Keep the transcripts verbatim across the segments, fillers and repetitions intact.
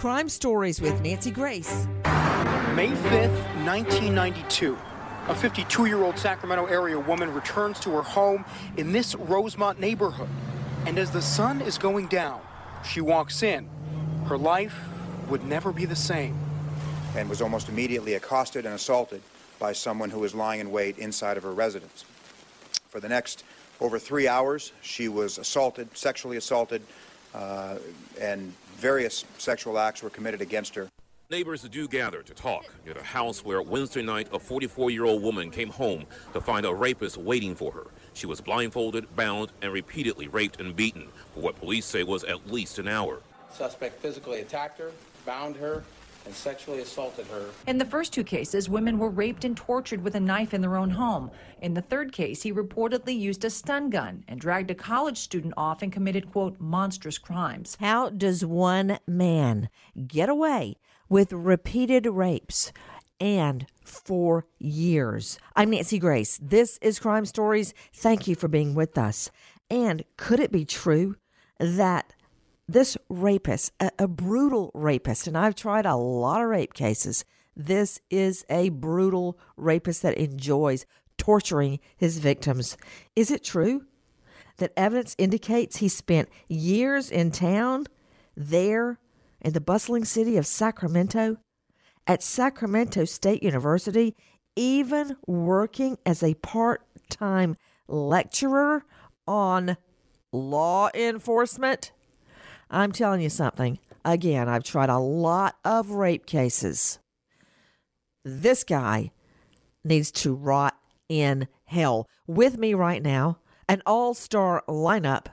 Crime Stories with Nancy Grace. May fifth, nineteen ninety-two. A fifty-two-year-old Sacramento area woman returns to her home in this Rosemont neighborhood. And as the sun is going down, she walks in. Her life would never be the same. And was almost immediately accosted and assaulted by someone who was lying in wait inside of her residence. For the next over three hours, she was assaulted, sexually assaulted, uh, and various sexual acts were committed against her. Neighbors do gather to talk at a house where Wednesday night a forty-four-year-old woman came home to find a rapist waiting for her. She was blindfolded, bound, and repeatedly raped and beaten for what police say was at least an hour. Suspect physically attacked her, bound her, and sexually assaulted her. In the first two cases, women were raped and tortured with a knife in their own home. In the third case, he reportedly used a stun gun and dragged a college student off and committed, quote, monstrous crimes. How does one man get away with repeated rapes and for years? I'm Nancy Grace. This is Crime Stories. Thank you for being with us. And could it be true that this rapist, a, a brutal rapist, and I've tried a lot of rape cases, this is a brutal rapist that enjoys torturing his victims. Is it true that evidence indicates he spent years in town there in the bustling city of Sacramento, at Sacramento State University, even working as a part-time lecturer on law enforcement? I'm telling you something. Again, I've tried a lot of rape cases. This guy needs to rot in hell. With me right now, an all-star lineup.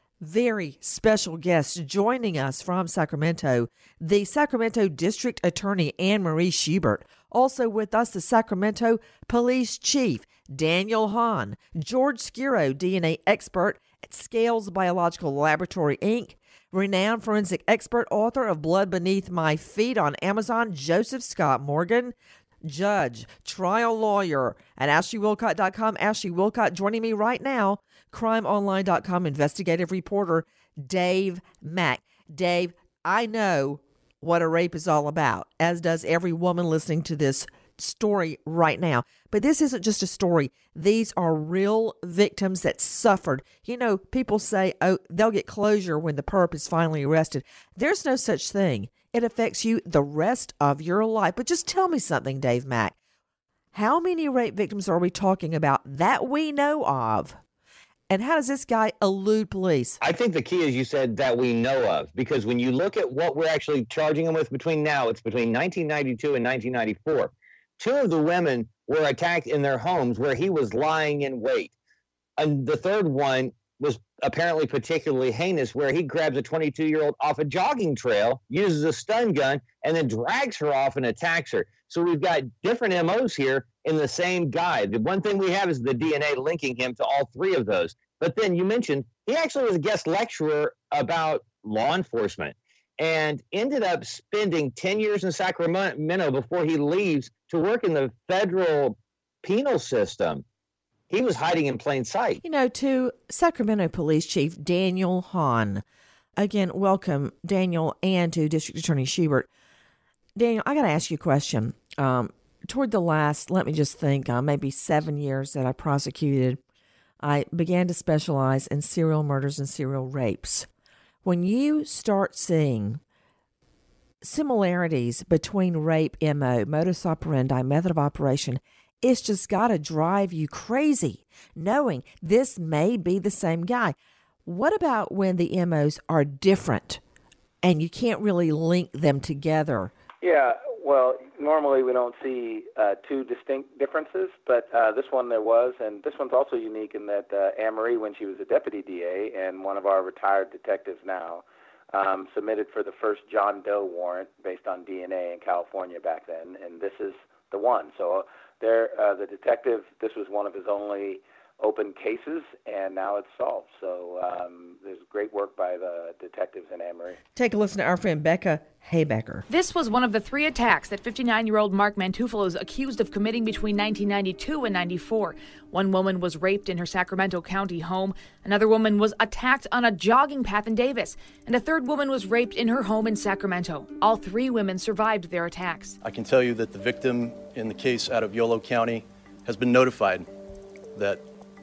Very special guests joining us from Sacramento, the Sacramento District Attorney Anne-Marie Schubert. Also with us, the Sacramento Police Chief Daniel Hahn, George Skiro, D N A expert at Scales Biological Laboratory, Incorporated, renowned forensic expert, author of Blood Beneath My Feet on Amazon, Joseph Scott Morgan, judge, trial lawyer at Ashley Wilcott dot com. Ashley Wilcott joining me right now, crime online dot com investigative reporter Dave Mack. Dave, I know what a rape is all about, as does every woman listening to this story right now. But this isn't just a story. These are real victims that suffered. You know, people say, oh, they'll get closure when the perp is finally arrested. There's no such thing. It affects you the rest of your life. But just tell me something, Dave Mack. How many rape victims are we talking about that we know of? And how does this guy elude police? I think the key is you said that we know of, because when you look at what we're actually charging him with between now, it's between nineteen ninety-two and nineteen ninety-four. Two of the women were attacked in their homes where he was lying in wait. And the third one was apparently particularly heinous, where he grabs a twenty-two-year-old off a jogging trail, uses a stun gun, and then drags her off and attacks her. So we've got different M Os here in the same guy. The one thing we have is the D N A linking him to all three of those. But then you mentioned he actually was a guest lecturer about law enforcement and ended up spending ten years in Sacramento before he leaves to work in the federal penal system. He was hiding in plain sight. You know, to Sacramento Police Chief Daniel Hahn. Again, welcome, Daniel, and to District Attorney Schubert. Daniel, I got to ask you a question. Um, toward the last, let me just think, uh, maybe seven years that I prosecuted, I began to specialize in serial murders and serial rapes. When you start seeing similarities between rape M O, modus operandi, method of operation, it's just got to drive you crazy, knowing this may be the same guy. What about when the M Os are different and you can't really link them together? Yeah, well, normally we don't see uh, two distinct differences, but uh, this one there was, and this one's also unique in that uh, Anne-Marie, when she was a deputy D A and one of our retired detectives now, um, submitted for the first John Doe warrant based on D N A in California back then, and this is the one. So there, uh, the detective, this was one of his only open cases, and now it's solved. So um, there's great work by the detectives in Anne Marie. Take a listen to our friend Becca Haybecker. This was one of the three attacks that fifty-nine-year-old Mark Mantufolo is accused of committing between nineteen ninety-two and ninety-four. One woman was raped in her Sacramento County home. Another woman was attacked on a jogging path in Davis. And a third woman was raped in her home in Sacramento. All three women survived their attacks. I can tell you that the victim in the case out of Yolo County has been notified that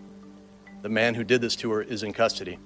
the man who did this to her is in custody.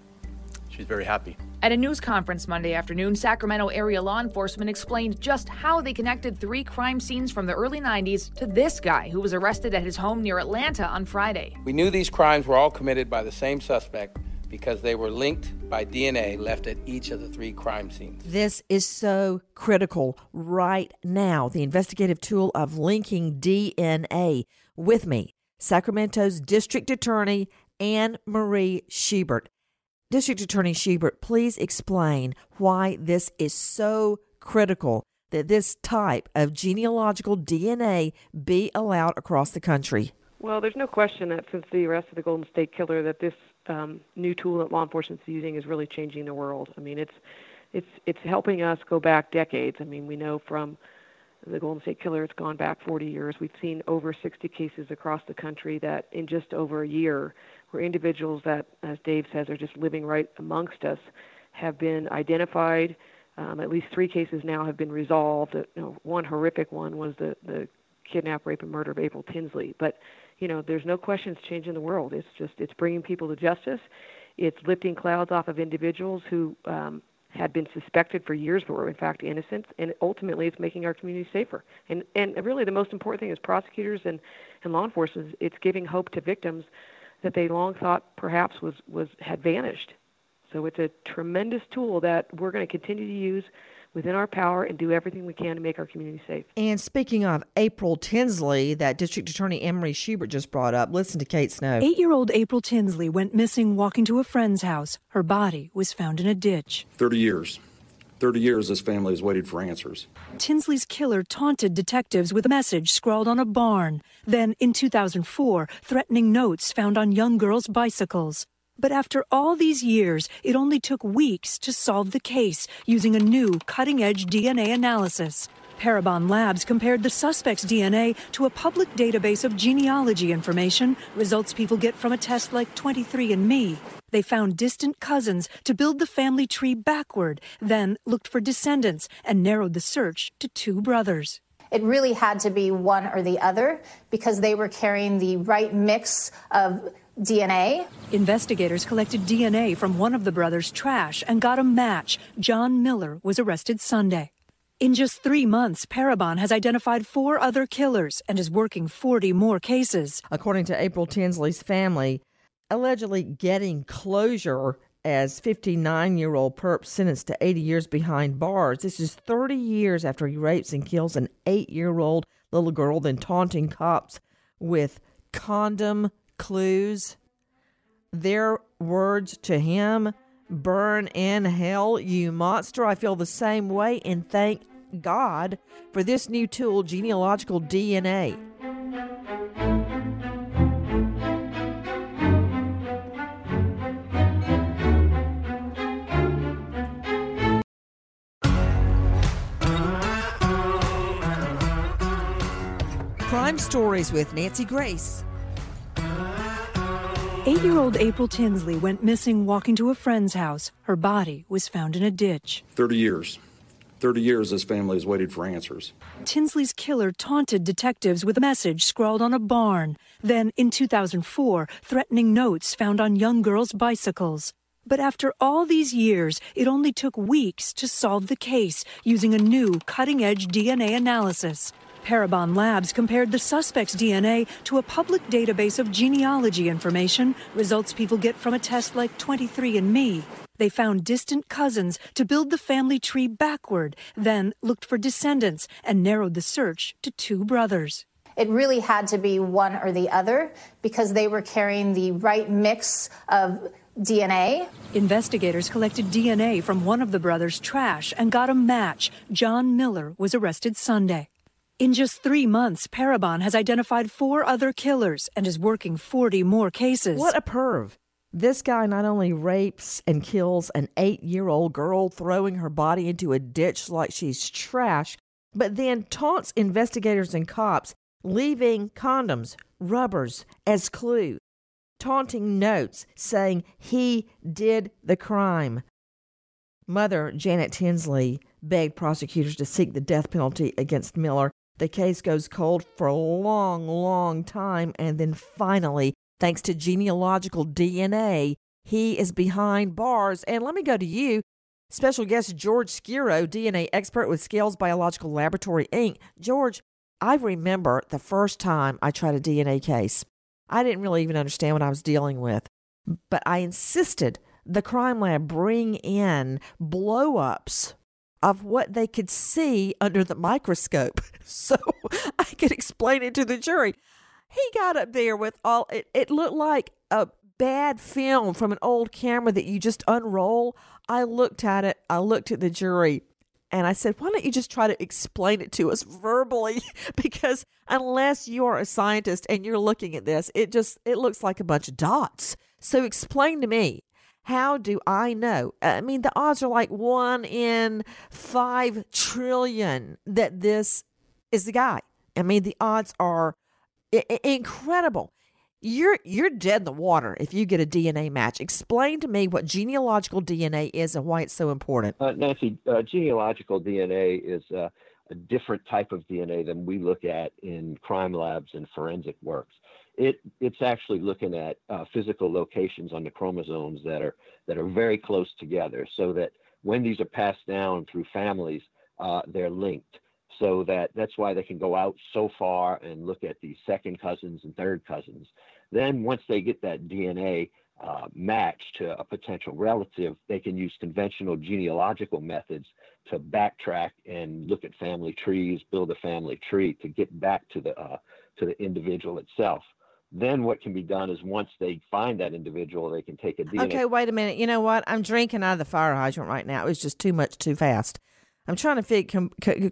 She's very happy. At a news conference Monday afternoon, Sacramento area law enforcement explained just how they connected three crime scenes from the early nineties to this guy who was arrested at his home near Atlanta on Friday. We knew these crimes were all committed by the same suspect because they were linked by D N A left at each of the three crime scenes. This is so critical right now, the investigative tool of linking D N A. With me, Sacramento's District Attorney Anne Marie Schubert. District Attorney Schubert, please explain why this is so critical that this type of genealogical D N A be allowed across the country. Well, there's no question that since the arrest of the Golden State Killer that this um, new tool that law enforcement is using is really changing the world. I mean, it's it's it's helping us go back decades. I mean, we know from the Golden State Killer, it's gone back forty years. We've seen over sixty cases across the country that in just over a year, where individuals that, as Dave says, are just living right amongst us, have been identified. Um, at least three cases now have been resolved. You know, one horrific one was the, the kidnap, rape, and murder of April Tinsley. But, you know, there's no question it's changing the world. It's just, it's bringing people to justice. It's lifting clouds off of individuals who um, had been suspected for years but were in fact innocent, and ultimately it's making our community safer. And and really the most important thing is prosecutors and, and law enforcement, it's giving hope to victims that they long thought perhaps was, was had vanished. So it's a tremendous tool that we're going to continue to use within our power and do everything we can to make our community safe. And speaking of April Tinsley, that District Attorney Anne Marie Schubert just brought up, listen to Kate Snow. Eight-year-old April Tinsley went missing walking to a friend's house. Her body was found in a ditch. thirty years. thirty years this family has waited for answers. Tinsley's killer taunted detectives with a message scrawled on a barn. Then, in two thousand four, threatening notes found on young girls' bicycles. But after all these years, it only took weeks to solve the case using a new cutting-edge D N A analysis. Parabon Labs compared the suspect's D N A to a public database of genealogy information, results people get from a test like twenty-three and me. They found distant cousins to build the family tree backward, then looked for descendants and narrowed the search to two brothers. It really had to be one or the other because they were carrying the right mix of D N A. Investigators collected D N A from one of the brothers' trash and got a match. John Miller was arrested Sunday. In just three months, Parabon has identified four other killers and is working forty more cases. According to April Tinsley's family, allegedly getting closure as fifty-nine-year-old perp sentenced to eighty years behind bars. This is thirty years after he rapes and kills an eight-year-old little girl, then taunting cops with condom clues. Their words to him, burn in hell, you monster. I feel the same way, and thank God for this new tool, genealogical D N A. Crime Stories with Nancy Grace. Eight-year-old April Tinsley went missing walking to a friend's house. Her body was found in a ditch. thirty years. thirty years this family has waited for answers. Tinsley's killer taunted detectives with a message scrawled on a barn. Then, in two thousand four, threatening notes found on young girls' bicycles. But after all these years, it only took weeks to solve the case using a new cutting-edge D N A analysis. Parabon Labs compared the suspect's D N A to a public database of genealogy information, results people get from a test like twenty-three and me. They found distant cousins to build the family tree backward, then looked for descendants and narrowed the search to two brothers. It really had to be one or the other because they were carrying the right mix of D N A. Investigators collected D N A from one of the brothers' trash and got a match. John Miller was arrested Sunday. In just three months, Parabon has identified four other killers and is working forty more cases. What a perv. This guy not only rapes and kills an eight-year-old girl, throwing her body into a ditch like she's trash, but then taunts investigators and cops, leaving condoms, rubbers as clue, taunting notes saying he did the crime. Mother Janet Tinsley begged prosecutors to seek the death penalty against Miller. The case goes cold for a long, long time, and then finally, thanks to genealogical D N A, he is behind bars. And let me go to you, special guest George Skiro, D N A expert with Scales Biological Laboratory, Incorporated. George, I remember the first time I tried a D N A case. I didn't really even understand what I was dealing with, but I insisted the crime lab bring in blow-ups of what they could see under the microscope so I could explain it to the jury. He got up there with all, it, it looked like a bad film from an old camera that you just unroll. I looked at it, I looked at the jury, and I said, why don't you just try to explain it to us verbally? Because unless you are a scientist and you're looking at this, it just, it looks like a bunch of dots. So explain to me, how do I know? I mean, the odds are like one in five trillion that this is the guy. I mean, the odds are I- incredible. You're you're dead in the water if you get a D N A match. Explain to me what genealogical D N A is and why it's so important. Uh, Nancy, uh, genealogical D N A is uh, a different type of D N A than we look at in crime labs and forensic works. It it's actually looking at uh, physical locations on the chromosomes that are that are very close together, so that when these are passed down through families, uh, they're linked. So that that's why they can go out so far and look at the second cousins and third cousins. Then once they get that D N A uh, match to a potential relative, they can use conventional genealogical methods to backtrack and look at family trees, build a family tree to get back to the uh, to the individual itself. Then what can be done is once they find that individual, they can take a D N A. Okay, wait a minute. You know what? I'm drinking out of the fire hydrant right now. It was just too much too fast. I'm trying to fig- com- co-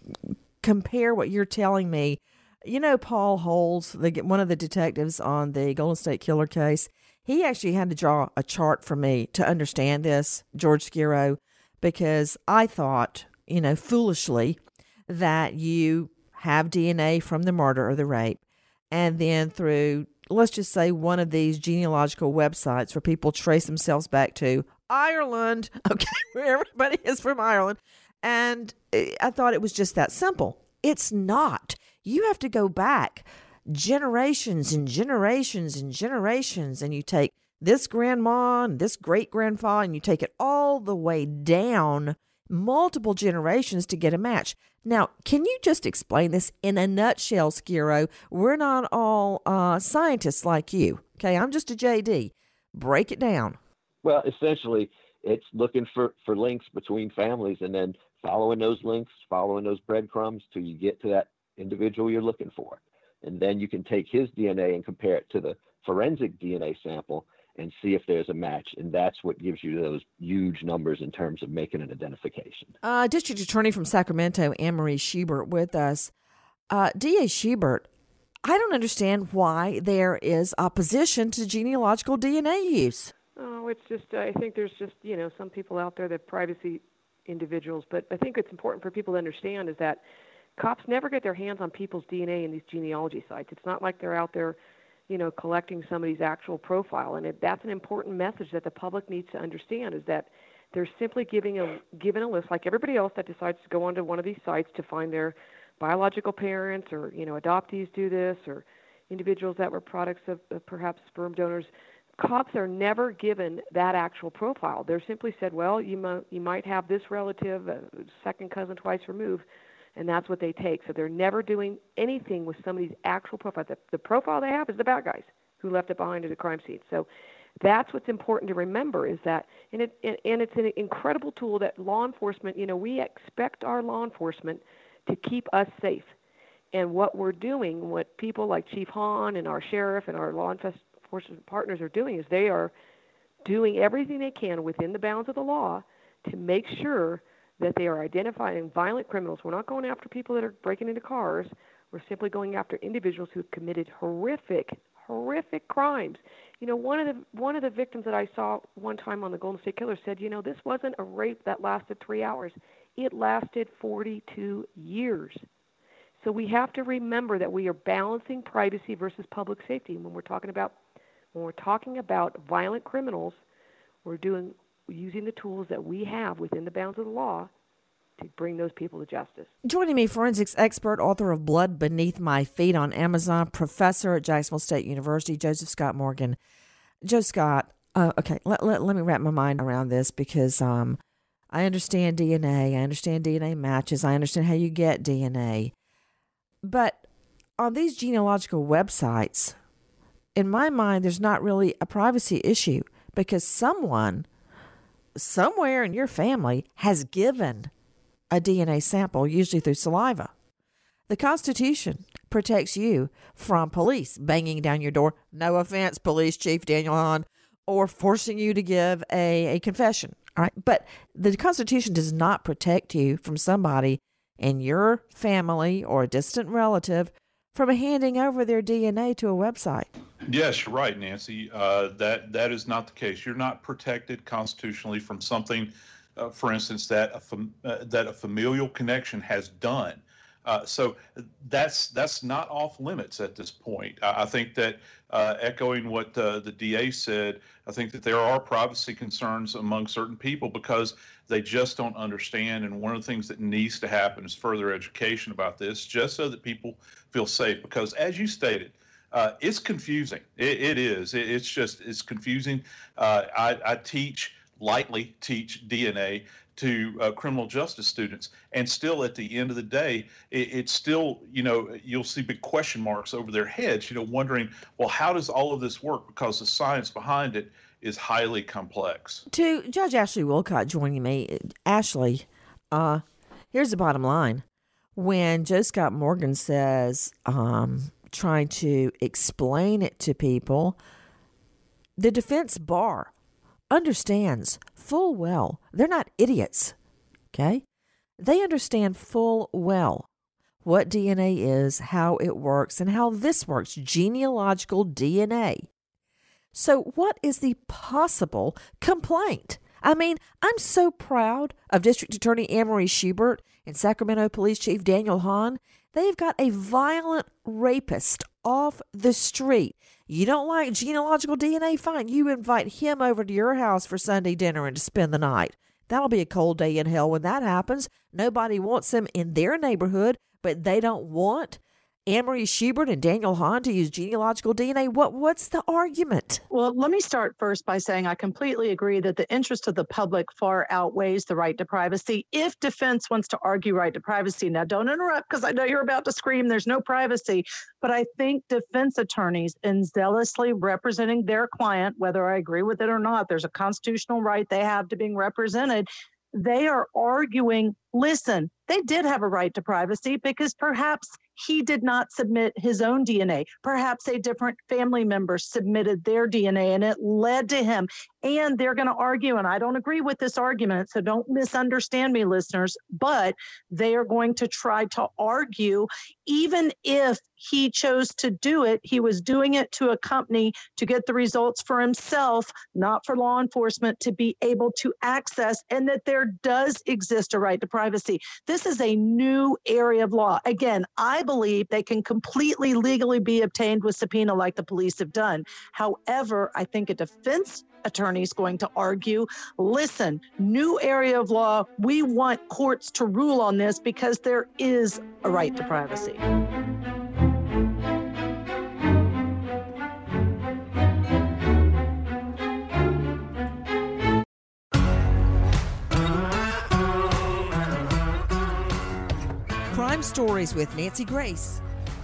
compare what you're telling me. You know, Paul Holes, the, one of the detectives on the Golden State Killer case, he actually had to draw a chart for me to understand this, George Skiro, because I thought, you know, foolishly, that you have D N A from the murder or the rape, and then through, let's just say, one of these genealogical websites where people trace themselves back to Ireland, okay, where everybody is from Ireland, and I thought it was just that simple. It's not. You have to go back generations and generations and generations, and you take this grandma and this great-grandfather, and you take it all the way down multiple generations to get a match. Now, can you just explain this in a nutshell, Skiro? We're not all uh, scientists like you, okay? I'm just a J D. Break it down. Well, essentially, it's looking for, for links between families and then following those links, following those breadcrumbs till you get to that individual you're looking for. And then you can take his D N A and compare it to the forensic D N A sample and see if there's a match. And that's what gives you those huge numbers in terms of making an identification. Uh, District Attorney from Sacramento, Anne-Marie Schubert, with us. Uh, D A Schubert, I don't understand why there is opposition to genealogical D N A use. Oh, it's just, I think there's just, you know, some people out there that privacy individuals, but I think it's important for people to understand is that cops never get their hands on people's D N A in these genealogy sites. It's not like they're out there, you know, collecting somebody's actual profile, and it, that's an important message that the public needs to understand is that they're simply giving a given a list like everybody else that decides to go onto one of these sites to find their biological parents, or, you know, adoptees do this, or individuals that were products of, of perhaps sperm donors. Cops are never given that actual profile. They're simply said, well, you might, you might have this relative, uh, second cousin twice removed, and that's what they take. So they're never doing anything with somebody's actual profile. The, the profile they have is the bad guys who left it behind at a crime scene. So that's what's important to remember is that, and, it, and it's an incredible tool that law enforcement, you know, we expect our law enforcement to keep us safe. And what we're doing, what people like Chief Hahn and our sheriff and our law enforcement partners are doing is they are doing everything they can within the bounds of the law to make sure that they are identifying violent criminals. We're not going after people that are breaking into cars. We're simply going after individuals who've committed horrific, horrific crimes. You know, one of the one of the victims that I saw one time on the Golden State Killer said, you know, this wasn't a rape that lasted three hours. It lasted forty-two years. So we have to remember that we are balancing privacy versus public safety. When we're talking about when we're talking about violent criminals, we're doing using the tools that we have within the bounds of the law to bring those people to justice. Joining me, forensics expert, author of Blood Beneath My Feet on Amazon, professor at Jacksonville State University, Joseph Scott Morgan. Joe Scott, uh, okay, let, let, let me wrap my mind around this because um, I understand D N A. I understand D N A matches. I understand how you get D N A. But on these genealogical websites, in my mind, there's not really a privacy issue because someone, somewhere in your family, has given a D N A sample, usually through saliva. The Constitution protects you from police banging down your door, no offense, Police Chief Daniel Hahn, or forcing you to give a, a confession. All right, but the Constitution does not protect you from somebody in your family or a distant relative from handing over their D N A to a website. Yes, you're right, Nancy. Uh, that that is not the case. You're not protected constitutionally from something, uh, for instance, that a fam- uh, that a familial connection has done. Uh, so that's that's not off limits at this point. I, I think that uh, echoing what uh, the D A said, I think that there are privacy concerns among certain people because they just don't understand. And one of the things that needs to happen is further education about this, just so that people feel safe. Because as you stated, uh, it's confusing. It, it is. It, it's just it's confusing. Uh, I, I teach lightly teach D N A to uh, criminal justice students. And still at the end of the day, it, it's still, you know, you'll see big question marks over their heads, you know, wondering, well, how does all of this work? Because the science behind it is highly complex. To Judge Ashley Wilcott joining me, Ashley, uh, here's the bottom line. When Joe Scott Morgan says, um, trying to explain it to people, the defense bar understands full well. They're not idiots, okay? They understand full well what D N A is, how it works, and how this works, genealogical D N A. So what is the possible complaint? I mean, I'm so proud of District Attorney Anne-Marie Schubert and Sacramento Police Chief Daniel Hahn. They've got a violent rapist off the street. You don't like genealogical D N A? Fine. You invite him over to your house for Sunday dinner and to spend the night. That'll be a cold day in hell when that happens. Nobody wants him in their neighborhood, but they don't want Anne-Marie Schubert and Daniel Hahn to use genealogical D N A. What What's the argument? Well, let me start first by saying I completely agree that the interest of the public far outweighs the right to privacy. If defense wants to argue right to privacy, now don't interrupt because I know you're about to scream there's no privacy, but I think defense attorneys in zealously representing their client, whether I agree with it or not, there's a constitutional right they have to being represented. They are arguing, listen, they did have a right to privacy because perhaps he did not submit his own D N A. Perhaps a different family member submitted their D N A and it led to him. And they're going to argue, and I don't agree with this argument, so don't misunderstand me, listeners, but they are going to try to argue, even if he chose to do it, he was doing it to a company to get the results for himself, not for law enforcement to be able to access, and that there does exist a right to privacy. This is a new area of law. Again, I believe they can completely legally be obtained with subpoena like the police have done. However, I think a defense attorney is going to argue, listen, new area of law, we want courts to rule on this because there is a right to privacy. Crime Stories with Nancy Grace.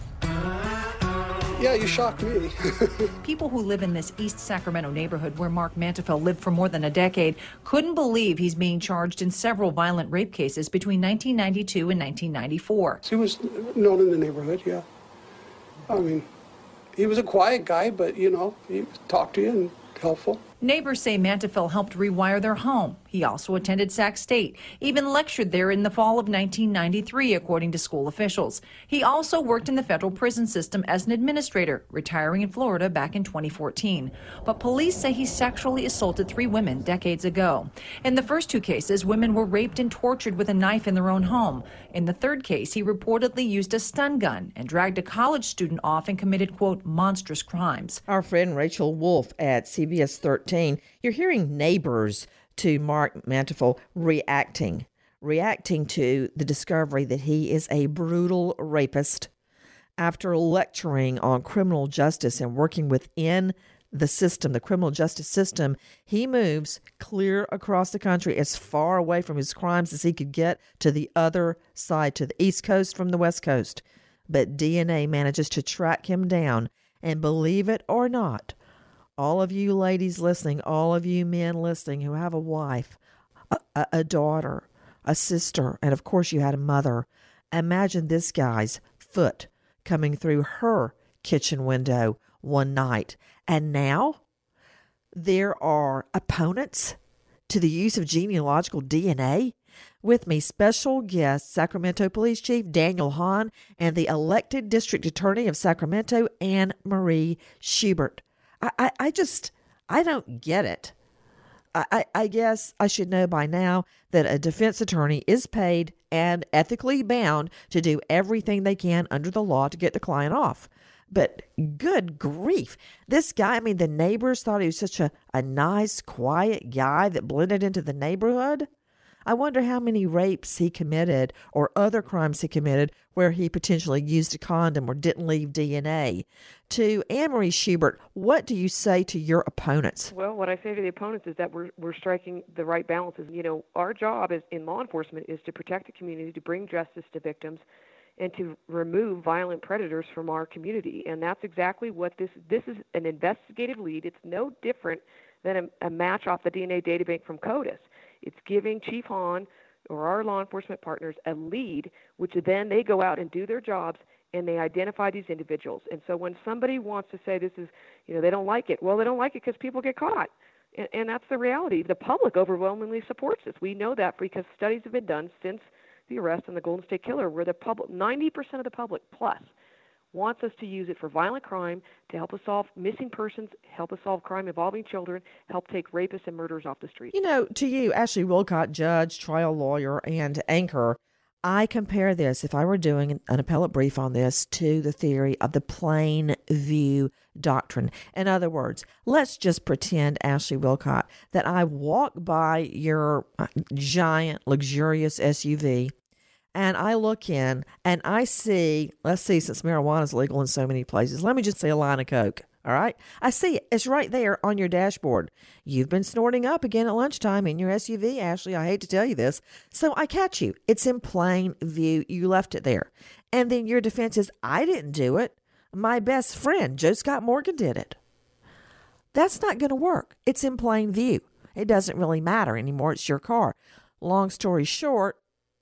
Yeah, you shocked me. People who live in this East Sacramento neighborhood where Mark Mantefeld lived for more than a decade couldn't believe he's being charged in several violent rape cases between nineteen ninety-two and nineteen ninety-four. He was known in the neighborhood, yeah. I mean, he was a quiet guy, but, you know, he talked to you and helpful. Neighbors say Manteuffel helped rewire their home. He also attended Sac State, even lectured there in the fall of nineteen ninety-three, according to school officials. He also worked in the federal prison system as an administrator, retiring in Florida back in twenty fourteen. But police say he sexually assaulted three women decades ago. In the first two cases, women were raped and tortured with a knife in their own home. In the third case, he reportedly used a stun gun and dragged a college student off and committed, quote, monstrous crimes. Our friend Rachel Wolf at C B S thirteen. You're hearing neighbors to Mark Manteuffel reacting, reacting to the discovery that he is a brutal rapist. After lecturing on criminal justice and working within the system, the criminal justice system, he moves clear across the country as far away from his crimes as he could get to the other side, to the East Coast from the West Coast. But D N A manages to track him down, and believe it or not, all of you ladies listening, all of you men listening who have a wife, a, a, a daughter, a sister, and of course you had a mother, imagine this guy's foot coming through her kitchen window one night. And now there are opponents to the use of genealogical D N A. With me, special guest, Sacramento Police Chief Daniel Hahn and the elected District Attorney of Sacramento, Anne Marie Schubert. I, I, I just, I don't get it. I, I, I guess I should know by now that a defense attorney is paid and ethically bound to do everything they can under the law to get the client off. But good grief, this guy, I mean, the neighbors thought he was such a, a nice, quiet guy that blended into the neighborhood. I wonder how many rapes he committed or other crimes he committed where he potentially used a condom or didn't leave D N A. To Anne Marie Schubert, what do you say to your opponents? Well, what I say to the opponents is that we're we're striking the right balances. You know, our job as in law enforcement is to protect the community, to bring justice to victims, and to remove violent predators from our community. And that's exactly what this this is, an investigative lead. It's no different than a, a match off the D N A databank from CODIS. It's giving Chief Hahn or our law enforcement partners a lead, which then they go out and do their jobs and they identify these individuals. And so when somebody wants to say this is, you know, they don't like it, well, they don't like it because people get caught. And, and that's the reality. The public overwhelmingly supports this. We know that because studies have been done since the arrest on the Golden State Killer, where the public, ninety percent of the public plus, wants us to use it for violent crime, to help us solve missing persons, help us solve crime involving children, help take rapists and murderers off the street. You know, to you, Ashley Wilcott, judge, trial lawyer, and anchor, I compare this, if I were doing an appellate brief on this, to the theory of the plain view doctrine. In other words, let's just pretend, Ashley Wilcott, that I walk by your giant, luxurious S U V, and I look in and I see, let's see, since marijuana is legal in so many places, let me just say a line of coke. All right. I see it. It's right there on your dashboard. You've been snorting up again at lunchtime in your S U V, Ashley. I hate to tell you this. So I catch you. It's in plain view. You left it there. And then your defense is, I didn't do it. My best friend, Joe Scott Morgan, did it. That's not going to work. It's in plain view. It doesn't really matter anymore. It's your car. Long story short,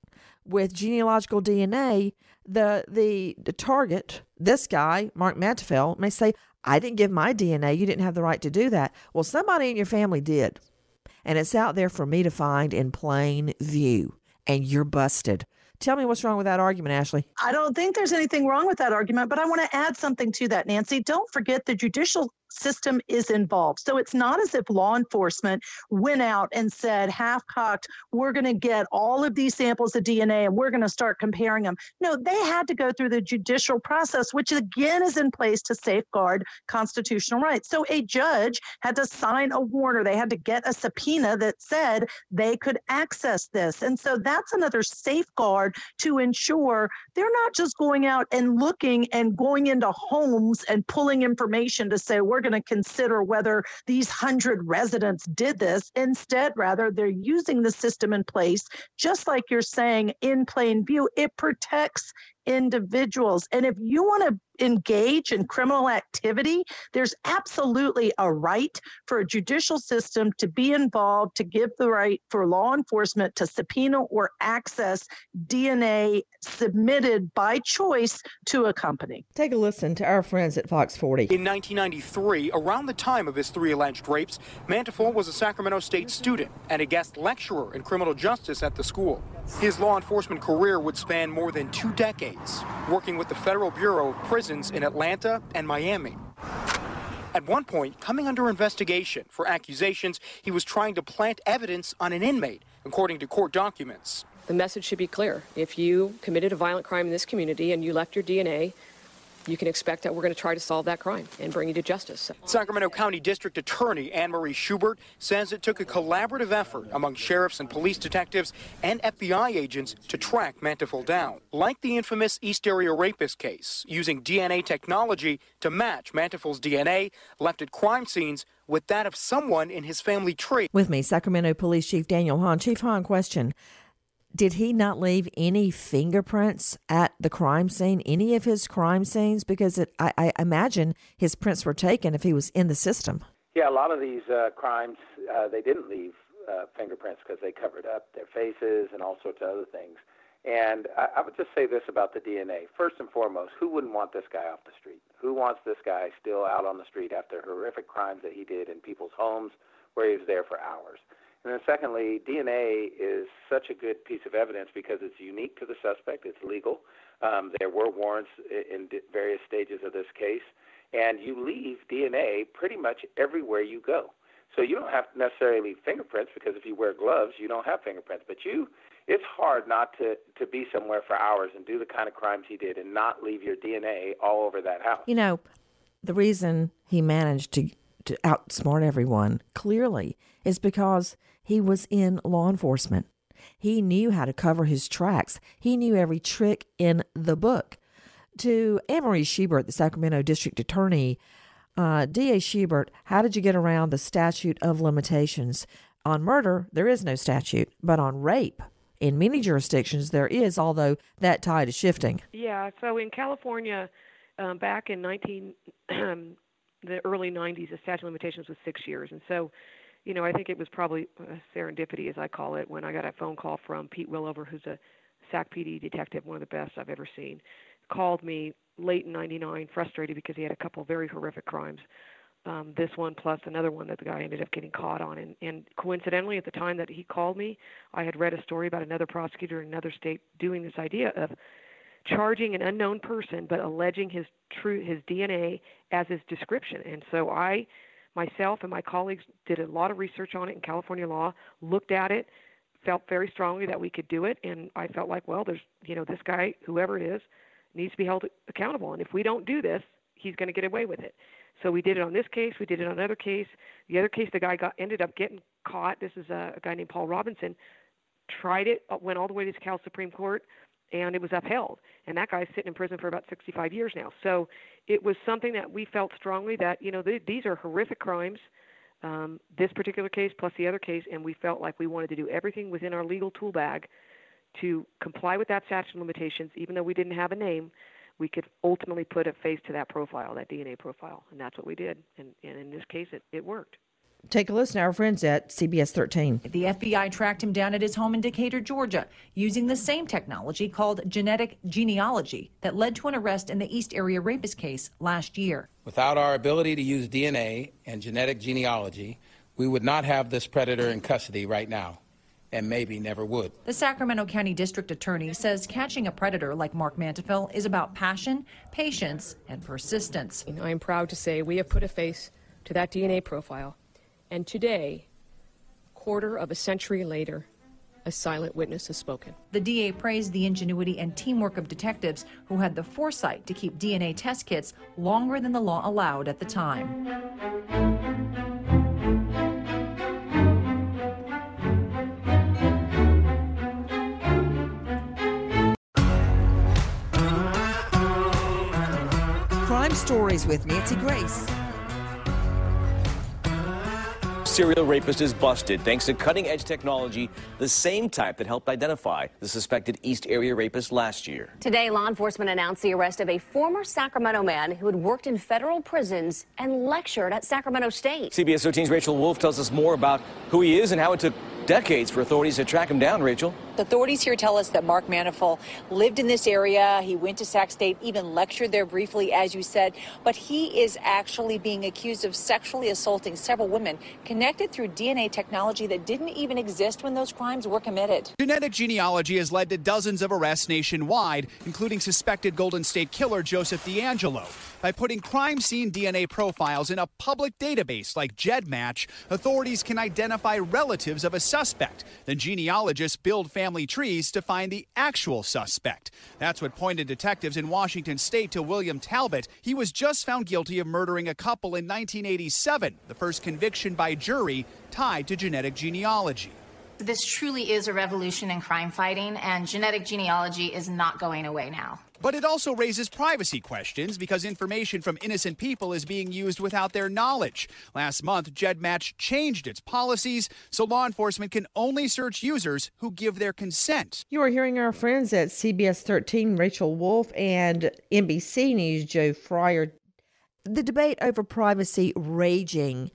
with genealogical D N A, the, the the target, this guy, Mark Manteuffel, may say, I didn't give my D N A. You didn't have the right to do that. Well, somebody in your family did. And it's out there for me to find in plain view. And you're busted. Tell me what's wrong with that argument, Ashley. I don't think there's anything wrong with that argument, but I want to add something to that, Nancy. Don't forget the judicial system is involved. So it's not as if law enforcement went out and said, half-cocked, we're going to get all of these samples of D N A and we're going to start comparing them. No, they had to go through the judicial process, which again is in place to safeguard constitutional rights. So a judge had to sign a warrant. They had to get a subpoena that said they could access this. And so that's another safeguard to ensure they're not just going out and looking and going into homes and pulling information to say, we're going to consider whether these hundred residents did this. Instead, rather, they're using the system in place, just like you're saying, in plain view. It protects individuals. And if you want to engage in criminal activity, there's absolutely a right for a judicial system to be involved, to give the right for law enforcement to subpoena or access D N A submitted by choice to a company. Take a listen to our friends at Fox forty. In nineteen ninety-three, around the time of his three alleged rapes, Manteuffel was a Sacramento State student and a guest lecturer in criminal justice at the school. His law enforcement career would span more than two decades, working with the Federal Bureau of Prisons in Atlanta and Miami. At one point, coming under investigation for accusations he was trying to plant evidence on an inmate, according to court documents. The message should be clear. If you committed a violent crime in this community and you left your D N A, you can expect that we're going to try to solve that crime and bring you to justice. Sacramento County District Attorney Anne-Marie Schubert says it took a collaborative effort among sheriffs and police detectives and F B I agents to track Manteuffel down. Like the infamous East Area Rapist case, using D N A technology to match Manteufel's D N A left at crime scenes with that of someone in his family tree. With me, Sacramento Police Chief Daniel Hahn. Chief Hahn, question. Did he not leave any fingerprints at the crime scene, any of his crime scenes? Because it, I, I imagine his prints were taken if he was in the system. Yeah, a lot of these uh, crimes, uh, they didn't leave uh, fingerprints because they covered up their faces and all sorts of other things. And I, I would just say this about the D N A. First and foremost, who wouldn't want this guy off the street? Who wants this guy still out on the street after horrific crimes that he did in people's homes where he was there for hours? And then secondly, D N A is such a good piece of evidence because it's unique to the suspect. It's legal. Um, there were warrants in various stages of this case. And you leave D N A pretty much everywhere you go. So you don't have to necessarily leave fingerprints because if you wear gloves, you don't have fingerprints. But you, it's hard not to, to be somewhere for hours and do the kind of crimes he did and not leave your D N A all over that house. You know, the reason he managed to, to outsmart everyone clearly is because he was in law enforcement. He knew how to cover his tracks. He knew every trick in the book. To Anne-Marie Schubert, the Sacramento District Attorney, uh, D A Schubert, how did you get around the statute of limitations? On murder, there is no statute, but on rape, in many jurisdictions, there is, although that tide is shifting. Yeah, so in California, um, back in nineteen, um, the early nineties, the statute of limitations was six years. And so, you know, I think it was probably a serendipity, as I call it, when I got a phone call from Pete Willover, who's a Sac P D detective, one of the best I've ever seen, called me late in ninety-nine, frustrated because he had a couple very horrific crimes. Um, this one plus another one that the guy ended up getting caught on. And, and coincidentally, at the time that he called me, I had read a story about another prosecutor in another state doing this idea of charging an unknown person but alleging his true his D N A as his description. And so I, myself and my colleagues did a lot of research on it in California law, looked at it, felt very strongly that we could do it, and I felt like, well, there's, you know, this guy, whoever it is, needs to be held accountable. And if we don't do this, he's going to get away with it. So we did it on this case. We did it on another case. The other case, the guy got ended up getting caught. This is a, a guy named Paul Robinson. Tried it, went all the way to the Cal Supreme Court, and it was upheld. And that guy's sitting in prison for about sixty-five years now. So it was something that we felt strongly that, you know, th- these are horrific crimes, um, this particular case plus the other case, and we felt like we wanted to do everything within our legal tool bag to comply with that statute of limitations. Even though we didn't have a name, we could ultimately put a face to that profile, that D N A profile, and that's what we did. And, and in this case, it, it worked. Take a listen to our friends at C B S thirteen. The F B I tracked him down at his home in Decatur, Georgia, using the same technology called genetic genealogy that led to an arrest in the East Area Rapist case last year. Without our ability to use D N A and genetic genealogy, we would not have this predator in custody right now, and maybe never would. The Sacramento County District Attorney says catching a predator like Mark Manteuffel is about passion, patience, and persistence. I am proud to say we have put a face to that D N A profile. And today, quarter of a century later, a silent witness has spoken. The D A praised the ingenuity and teamwork of detectives who had the foresight to keep D N A test kits longer than the law allowed at the time. Crime Stories with Nancy Grace. serial rapist is busted thanks to cutting-edge technology, the same type that helped identify the suspected East Area rapist last year. Today, law enforcement announced the arrest of a former Sacramento man who had worked in federal prisons and lectured at Sacramento State. C B S thirteen's Rachel Wolf tells us more about who he is and how it took decades for authorities to track him down, Rachel. The authorities here tell us that Mark Manifold lived in this area. He went to Sac State, even lectured there briefly, as you said. But he is actually being accused of sexually assaulting several women connected through D N A technology that didn't even exist when those crimes were committed. Genetic genealogy has led to dozens of arrests nationwide, including suspected Golden State killer Joseph DeAngelo. By putting crime scene D N A profiles in a public database like GEDmatch, authorities can identify relatives of a suspect. Then genealogists build family trees to find the actual suspect. That's what pointed detectives in Washington State to William Talbot. He was just found guilty of murdering a couple in nineteen eighty-seven, the first conviction by jury tied to genetic genealogy. This truly is a revolution in crime fighting, and genetic genealogy is not going away now. But it also raises privacy questions because information from innocent people is being used without their knowledge. Last month, GEDmatch changed its policies so law enforcement can only search users who give their consent. You are hearing our friends at C B S thirteen, Rachel Wolf, and N B C News, Joe Fryer. The debate over privacy raging.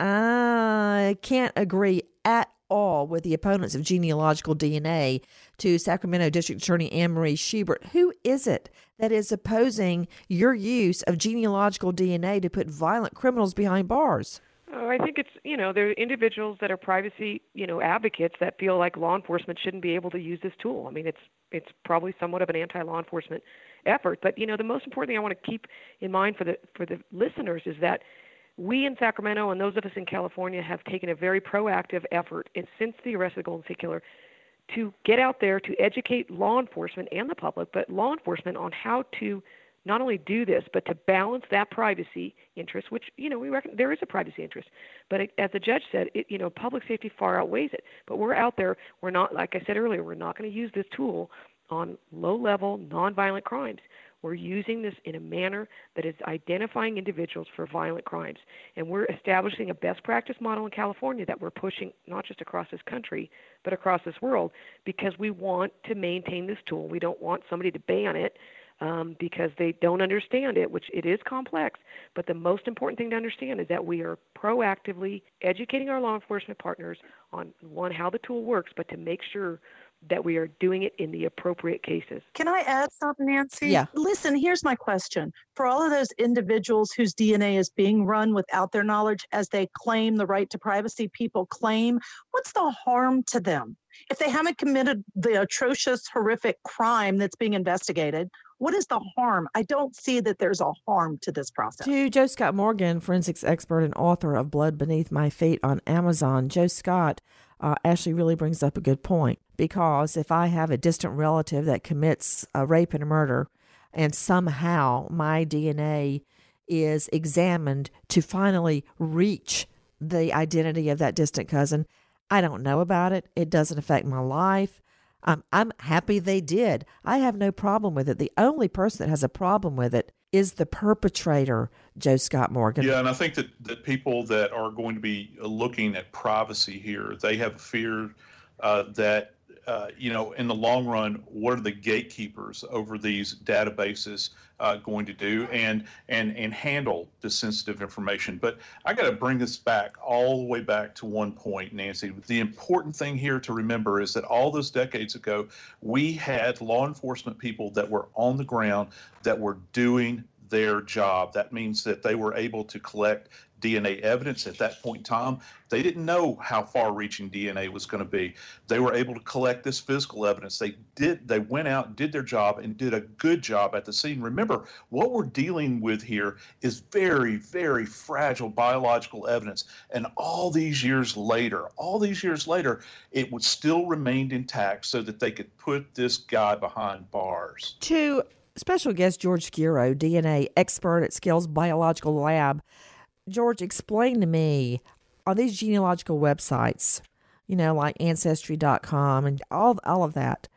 I can't agree at all with the opponents of genealogical D N A. To Sacramento District Attorney Anne Marie Schubert, who is it that is opposing your use of genealogical D N A to put violent criminals behind bars? Oh, I think it's, you know, there are individuals that are privacy, you know, advocates that feel like law enforcement shouldn't be able to use this tool. I mean, it's it's probably somewhat of an anti-law enforcement effort. But, you know, the most important thing I want to keep in mind for the for the listeners is that we in Sacramento and those of us in California have taken a very proactive effort since the arrest of the Golden State Killer to get out there to educate law enforcement and the public, but law enforcement on how to not only do this, but to balance that privacy interest, which, you know, we reckon there is a privacy interest. But it, as the judge said, it, you know, public safety far outweighs it. But we're out there. We're not, like I said earlier, we're not going to use this tool on low-level, nonviolent crimes. We're using this in a manner that is identifying individuals for violent crimes. And we're establishing a best practice model in California that we're pushing not just across this country, but across this world, because we want to maintain this tool. We don't want somebody to ban it um, because they don't understand it, which it is complex. But the most important thing to understand is that we are proactively educating our law enforcement partners on, one, how the tool works, but to make sure that we are doing it in the appropriate cases. Can I add something, Nancy? Yeah. Listen, here's my question. For all of those individuals whose D N A is being run without their knowledge as they claim the right to privacy people claim, what's the harm to them? If they haven't committed the atrocious, horrific crime that's being investigated, what is the harm? I don't see that there's a harm to this process. To Joe Scott Morgan, forensics expert and author of Blood Beneath My Feet on Amazon, Joe Scott uh, actually really brings up a good point. Because if I have a distant relative that commits a rape and a murder, and somehow my D N A is examined to finally reach the identity of that distant cousin, I don't know about it. It doesn't affect my life. Um, I'm happy they did. I have no problem with it. The only person that has a problem with it is the perpetrator, Joe Scott Morgan. Yeah, and I think that, that people that are going to be looking at privacy here, they have a fear uh, that Uh, you know, in the long run, what are the gatekeepers over these databases uh, going to do and and and handle the sensitive information? But I got to bring this back all the way back to one point, Nancy. The important thing here to remember is that all those decades ago, we had law enforcement people that were on the ground that were doing their job. That means that they were able to collect D N A evidence at that point in time. They didn't know how far-reaching D N A was going to be. They were able to collect this physical evidence. They did. They went out, did their job, and did a good job at the scene. Remember, what we're dealing with here is very, very fragile biological evidence. And all these years later, all these years later, it would still remained intact so that they could put this guy behind bars. To special guest George Giro, D N A expert at Scales Biological Lab. George, explain to me, on these genealogical websites, you know, like Ancestry dot com and all, all of that,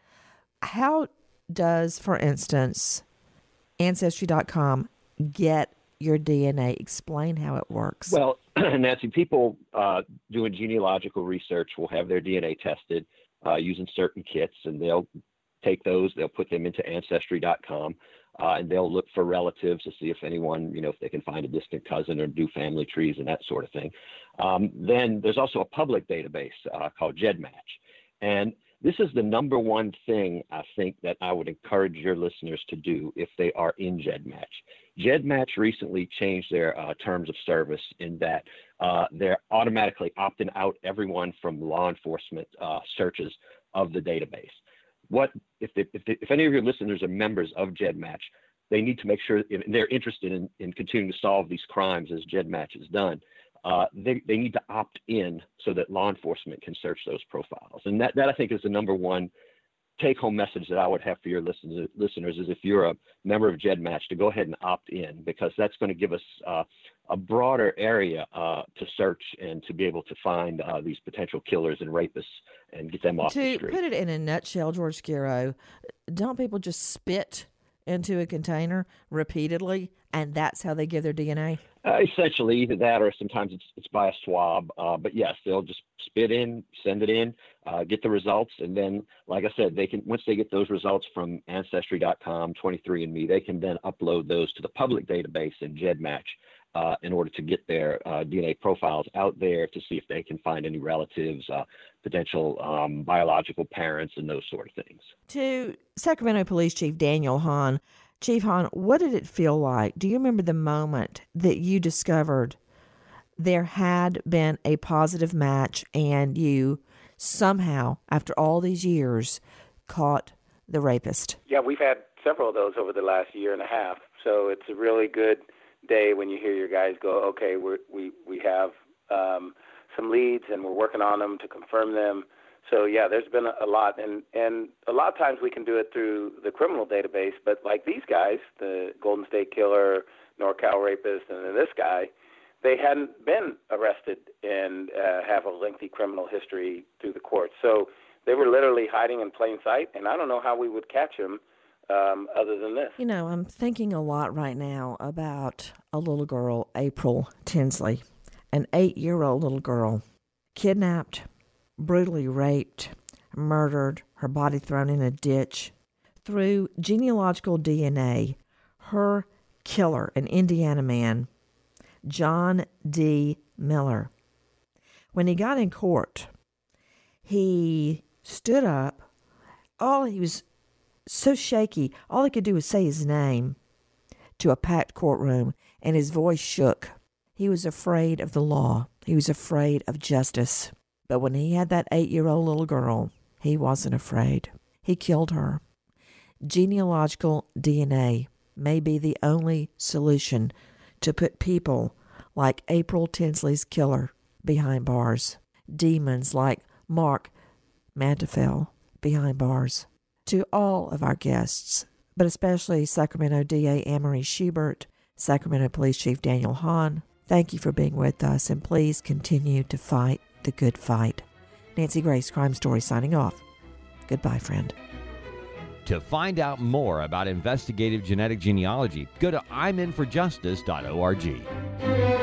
how does, for instance, Ancestry dot com get your D N A? Explain how it works. Well, Nancy, people uh, doing genealogical research will have their D N A tested uh, using certain kits, and they'll take those, they'll put them into Ancestry dot com, uh, and they'll look for relatives to see if anyone, you know, if they can find a distant cousin or do family trees and that sort of thing. Um, then there's also a public database uh, called GEDmatch. And this is the number one thing I think that I would encourage your listeners to do if they are in GEDmatch. GEDmatch recently changed their uh, terms of service in that uh, they're automatically opting out everyone from law enforcement uh, searches of the database. What if, they, if, they, if any of your listeners are members of GEDmatch, they need to make sure if they're interested in, in continuing to solve these crimes as GEDmatch has done. Uh, they, they need to opt in so that law enforcement can search those profiles. And that, that I think is the number one take-home message that I would have for your listeners, listeners is if you're a member of GEDmatch, to go ahead and opt in, because that's going to give us uh, a broader area uh, to search and to be able to find uh, these potential killers and rapists and get them off to the street. To put it in a nutshell, George Skiro, don't people just spit into a container repeatedly, and that's how they give their D N A? Uh, essentially, either that or sometimes it's it's by a swab. Uh, but yes, they'll just spit in, send it in, uh, get the results, and then, like I said, they can once they get those results from Ancestry dot com, twenty-three and me, they can then upload those to the public database in GEDmatch uh, in order to get their uh, D N A profiles out there to see if they can find any relatives, uh, potential um, biological parents, and those sort of things. To Sacramento Police Chief Daniel Hahn. Chief Hahn, what did it feel like? Do you remember the moment that you discovered there had been a positive match and you somehow, after all these years, caught the rapist? Yeah, we've had several of those over the last year and a half. So it's a really good day when you hear your guys go, okay, we're, we we have um, some leads and we're working on them to confirm them. So, yeah, there's been a lot, and, and a lot of times we can do it through the criminal database, but like these guys, the Golden State Killer, NorCal Rapist, and then this guy, they hadn't been arrested and uh, have a lengthy criminal history through the courts. So they were literally hiding in plain sight, and I don't know how we would catch them um, other than this. You know, I'm thinking a lot right now about a little girl, April Tinsley, an eight-year-old little girl, kidnapped, brutally raped, murdered, her body thrown in a ditch. Through genealogical D N A, her killer, an Indiana man, John D. Miller, when he got in court, he stood up. All he was so shaky, all he could do was say his name to a packed courtroom, and his voice shook. He was afraid of the law. He was afraid of justice. But when he had that eight-year-old little girl, he wasn't afraid. He killed her. Genealogical D N A may be the only solution to put people like April Tinsley's killer behind bars. Demons like Mark Mantefel behind bars. To all of our guests, but especially Sacramento D A Anne-Marie Schubert, Sacramento Police Chief Daniel Hahn, thank you for being with us, and please continue to fight the good fight. Nancy Grace, Crime Story, signing off. Goodbye, friend. To find out more about investigative genetic genealogy, go to I'm in for justice dot org.